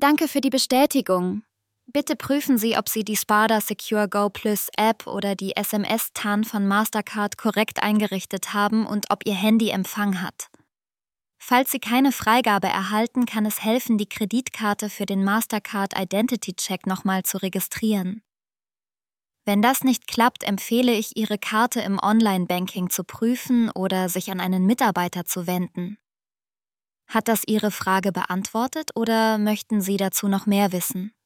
Danke für die Bestätigung. Bitte prüfen Sie, ob Sie die Spada Secure Go Plus App oder die SMS-TAN von Mastercard korrekt eingerichtet haben und ob Ihr Handy Empfang hat. Falls Sie keine Freigabe erhalten, kann es helfen, die Kreditkarte für den Mastercard Identity Check nochmal zu registrieren. Wenn das nicht klappt, empfehle ich, Ihre Karte im Online-Banking zu prüfen oder sich an einen Mitarbeiter zu wenden. Hat das Ihre Frage beantwortet oder möchten Sie dazu noch mehr wissen?